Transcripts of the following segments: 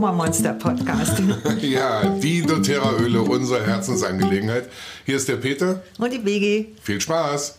Aroma-Monster-Podcast. Ja, die doTERRA-Öle, unsere Herzensangelegenheit. Hier ist der Peter. Und die Biggie. Viel Spaß.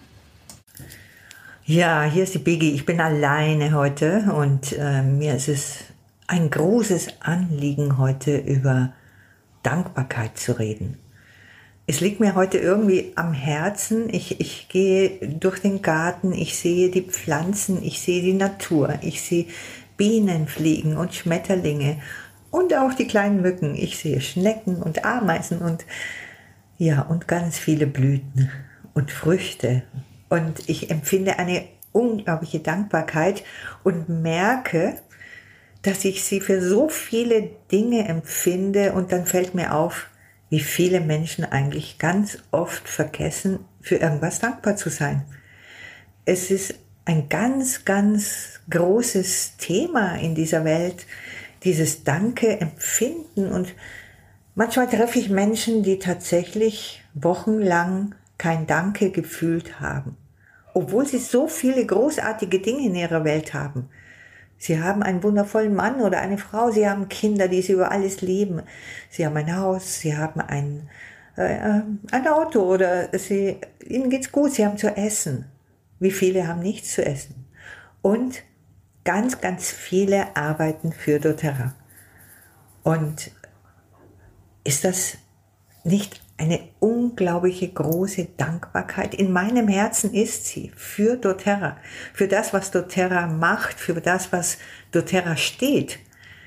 Ja, hier ist die Biggie. Ich bin alleine heute und mir ist es ein großes Anliegen, heute über Dankbarkeit zu reden. Es liegt mir heute irgendwie am Herzen. Ich gehe durch den Garten, ich sehe die Pflanzen, ich sehe die Natur, ich sehe Bienen fliegen und Schmetterlinge und auch die kleinen Mücken. Ich sehe Schnecken und Ameisen und ganz viele Blüten und Früchte. Und ich empfinde eine unglaubliche Dankbarkeit und merke, dass ich sie für so viele Dinge empfinde, und dann fällt mir auf, wie viele Menschen eigentlich ganz oft vergessen, für irgendwas dankbar zu sein. Es ist ein ganz, ganz großes Thema in dieser Welt, dieses Danke-Empfinden. Und manchmal treffe ich Menschen, die tatsächlich wochenlang kein Danke gefühlt haben, obwohl sie so viele großartige Dinge in ihrer Welt haben. Sie haben einen wundervollen Mann oder eine Frau, sie haben Kinder, die sie über alles lieben. Sie haben ein Haus, sie haben ein Auto oder ihnen geht's gut, sie haben zu essen. Wie viele haben nichts zu essen? Und ganz, ganz viele arbeiten für doTERRA. Und ist das nicht eine unglaubliche große Dankbarkeit? In meinem Herzen ist sie für doTERRA, für das, was doTERRA macht, für das, was doTERRA steht.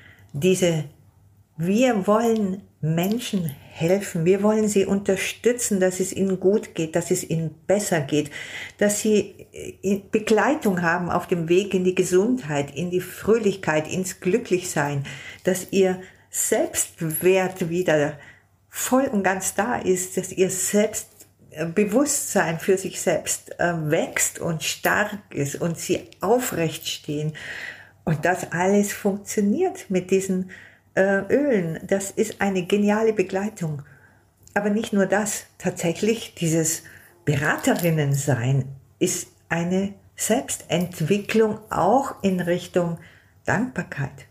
Wir wollen Menschen helfen, wir wollen sie unterstützen, dass es ihnen gut geht, dass es ihnen besser geht, dass sie Begleitung haben auf dem Weg in die Gesundheit, in die Fröhlichkeit, ins Glücklichsein, dass ihr Selbstwert wieder voll und ganz da ist, dass ihr Selbstbewusstsein für sich selbst wächst und stark ist und sie aufrecht stehen. Und das alles funktioniert mit diesen Ölen. Das ist eine geniale Begleitung. Aber nicht nur das. Tatsächlich, dieses Beraterinnen-Sein ist eine Selbstentwicklung auch in Richtung Dankbarkeit.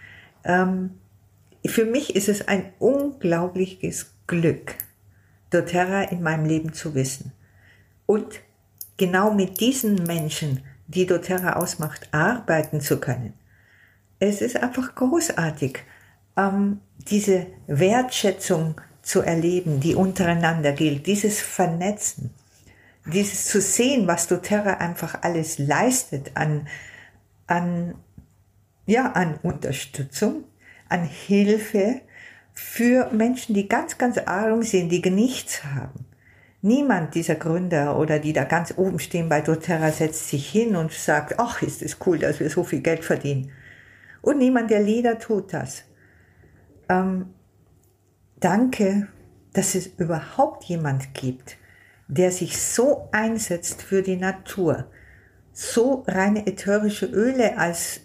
Für mich ist es ein unglaubliches Glück, doTERRA in meinem Leben zu wissen. Und genau mit diesen Menschen, die doTERRA ausmacht, arbeiten zu können. Es ist einfach großartig, diese Wertschätzung zu erleben, die untereinander gilt, dieses Vernetzen, dieses zu sehen, was doTERRA einfach alles leistet an Unterstützung, an Hilfe für Menschen, die ganz, ganz arm sind, die nichts haben. Niemand dieser Gründer oder die da ganz oben stehen bei doTERRA setzt sich hin und sagt, ach, ist es cool, dass wir so viel Geld verdienen. Und niemand der Lieder tut das. Danke, dass es überhaupt jemand gibt, der sich so einsetzt für die Natur, so reine ätherische Öle als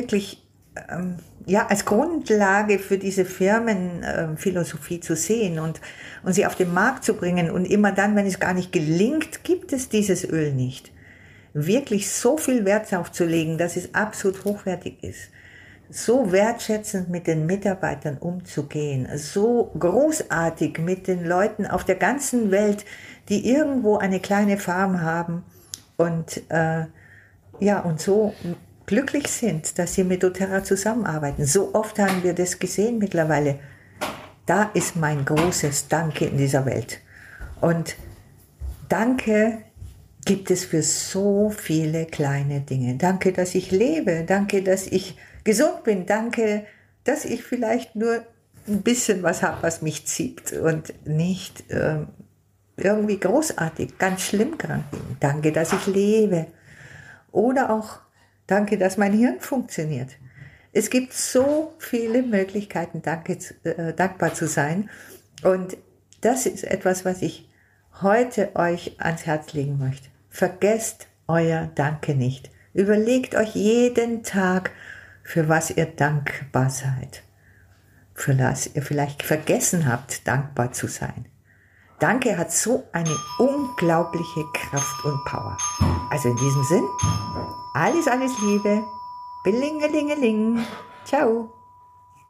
als Grundlage für diese Firmenphilosophie zu sehen und sie auf den Markt zu bringen. Und immer dann, wenn es gar nicht gelingt, gibt es dieses Öl nicht. Wirklich so viel Wert darauf zu legen, dass es absolut hochwertig ist. So wertschätzend mit den Mitarbeitern umzugehen. So großartig mit den Leuten auf der ganzen Welt, die irgendwo eine kleine Farm haben und so glücklich sind, dass sie mit doTERRA zusammenarbeiten. So oft haben wir das gesehen mittlerweile. Da ist mein großes Danke in dieser Welt. Und Danke gibt es für so viele kleine Dinge. Danke, dass ich lebe. Danke, dass ich gesund bin. Danke, dass ich vielleicht nur ein bisschen was habe, was mich zieht und nicht irgendwie großartig, ganz schlimm krank bin. Danke, dass ich lebe. Oder auch danke, dass mein Hirn funktioniert. Es gibt so viele Möglichkeiten, dankbar zu sein. Und das ist etwas, was ich heute euch ans Herz legen möchte. Vergesst euer Danke nicht. Überlegt euch jeden Tag, für was ihr dankbar seid. Für was ihr vielleicht vergessen habt, dankbar zu sein. Danke hat so eine unglaubliche Kraft und Power. Also in diesem Sinn, alles Liebe. Blingelingeling. Ciao.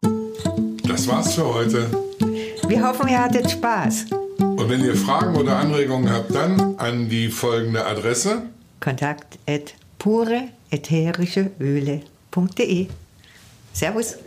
Das war's für heute. Wir hoffen, ihr hattet Spaß. Und wenn ihr Fragen oder Anregungen habt, dann an die folgende Adresse: kontakt@pureätherischeöle.de. Servus.